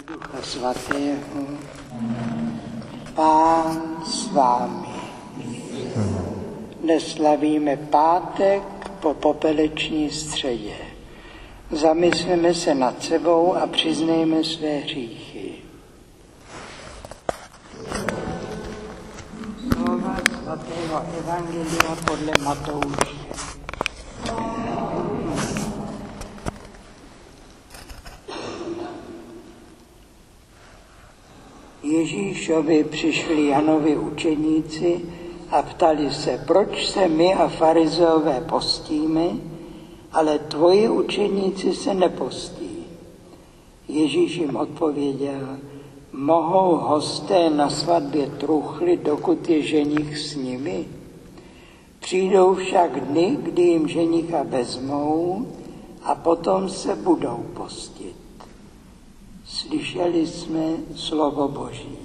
Ducha Svatého, Pán s vámi. Dnes slavíme pátek po popeleční středě. Zamysleme se nad sebou a přiznejme své hříchy. Slova svatého evangelia podle Matouše. Ježíšovi přišli Janovi učeníci a ptali se, proč se my a farizeové postíme, ale tvoji učeníci se nepostí. Ježíš jim odpověděl, mohou hosté na svatbě truchlit, dokud je ženich s nimi? Přijdou však dny, kdy jim ženicha vezmou a potom se budou postit. Slyšeli jsme slovo Boží.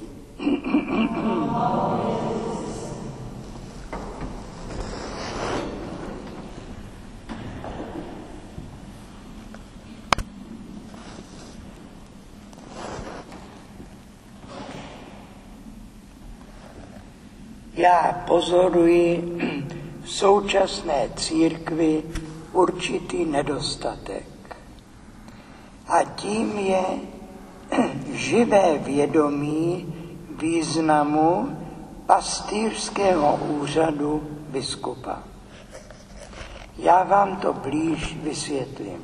Já pozoruji v současné církvi určitý nedostatek. A tím je živé vědomí významu pastýřského úřadu biskupa. Já vám to blíž vysvětlím.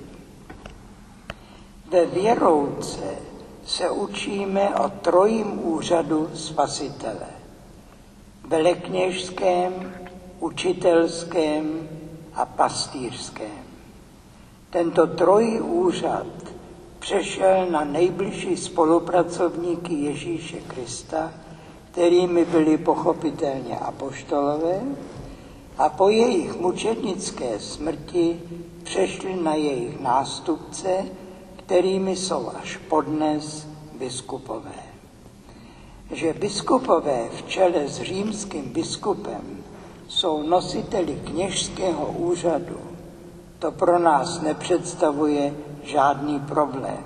Ve věrouce se učíme o trojím úřadu spasitele. Velekněžském, učitelském a pastýřském. Tento trojí úřad přešel na nejbližší spolupracovníky Ježíše Krista, kterými byli pochopitelně apoštolové, a po jejich mučednické smrti přešli na jejich nástupce, kterými jsou až podnes biskupové. Že biskupové v čele s římským biskupem jsou nositeli kněžského úřadu, to pro nás nepředstavuje žádný problém.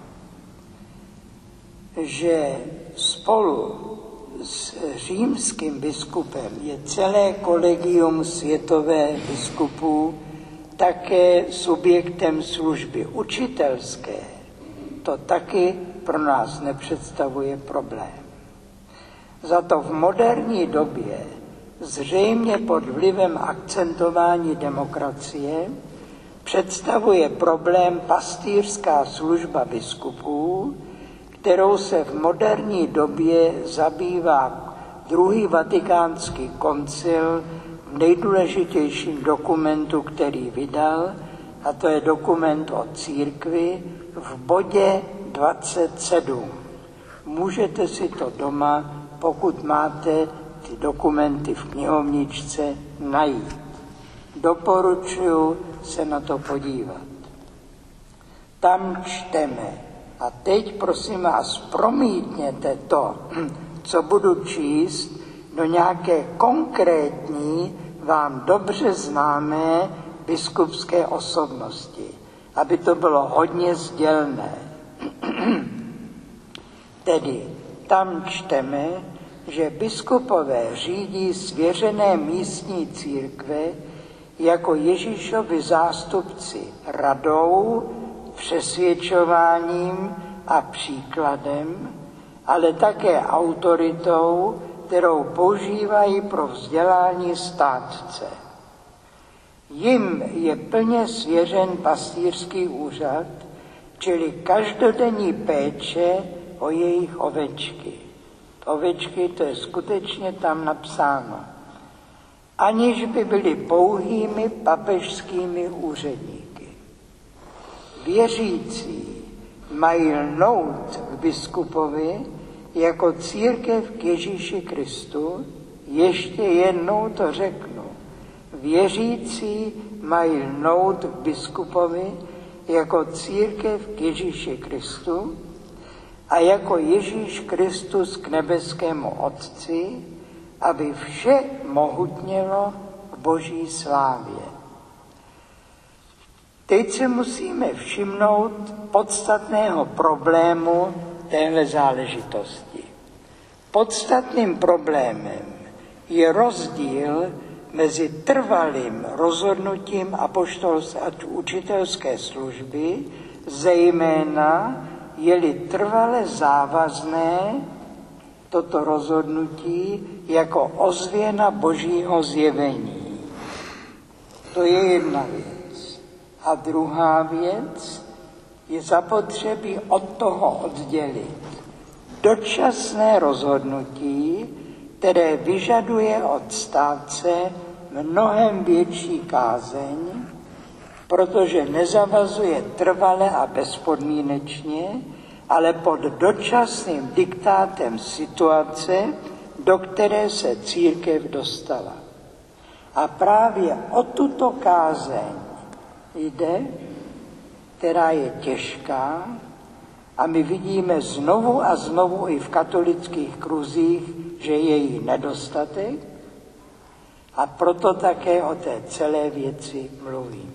Že spolu s římským biskupem je celé kolegium světové biskupů také subjektem služby učitelské, to taky pro nás nepředstavuje problém. Za to v moderní době, zřejmě pod vlivem akcentování demokracie, představuje problém pastýřská služba biskupů, kterou se v moderní době zabývá druhý vatikánský koncil v nejdůležitějším dokumentu, který vydal, a to je dokument o církvi v bodě 27. Můžete si to doma, pokud máte ty dokumenty v knihovničce, najít. Doporučuji se na to podívat. Tam čteme. A teď prosím vás, promítněte to, co budu číst, do nějaké konkrétní, vám dobře známé biskupské osobnosti, aby to bylo hodně sdělné. Tedy tam čteme, že biskupové řídí svěřené místní církve jako Ježíšovi zástupci radou, přesvědčováním a příkladem, ale také autoritou, kterou používají pro vzdělání státce. Jim je plně svěřen pastýřský úřad, čili každodenní péče o jejich ovečky. Ovečky, to je skutečně tam napsáno. Aniž by byli pouhými papežskými úředníky. Věřící mají lnout k biskupovi jako církev k Ježíši Kristu, ještě jednou to řeknu. Věřící mají lnout k biskupovi jako církev k Ježíši Kristu a jako Ježíš Kristus k nebeskému Otci, aby vše mohutnělo k Boží slávě. Teď se musíme všimnout podstatného problému téhle záležitosti. Podstatným problémem je rozdíl mezi trvalým rozhodnutím apoštolské a učitelské služby, zejména je-li trvale závazné toto rozhodnutí jako ozvěna Božího zjevení. To je jedna věc. A druhá věc je zapotřebí od toho oddělit dočasné rozhodnutí, které vyžaduje od státce mnohem větší kázeň, protože nezavazuje trvale a bezpodmínečně, ale pod dočasným diktátem situace, do které se církev dostala. A právě o tuto kázeň jde, která je těžká, a my vidíme znovu a znovu i v katolických kruzích, že je její nedostatek, a proto také o té celé věci mluvím.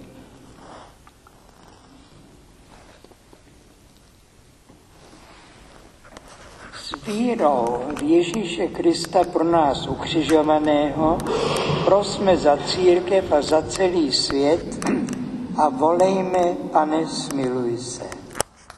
S vírou v Ježíše Krista pro nás ukřižovaného prosme za církev a za celý svět a volejme, Pane, smiluj se.